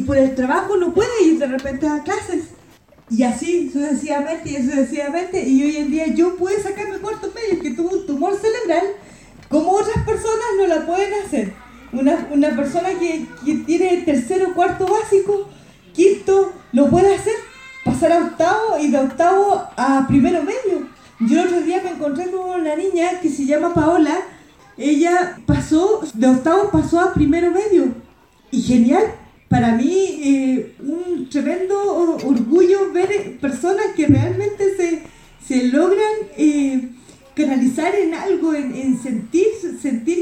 por el trabajo no puede ir de repente a clases. Y así sucesivamente, y hoy en día yo pude sacarme cuarto medio, que tuvo un tumor cerebral, como otras personas no la pueden hacer. Una persona que tiene tercero, cuarto básico, quinto, lo puede hacer, pasar a octavo y de octavo a primero medio. Yo el otro día me encontré con una niña que se llama Paola, ella de octavo pasó a primero medio, y genial. Para mí, un tremendo orgullo ver personas que realmente se logran canalizar en algo, en sentir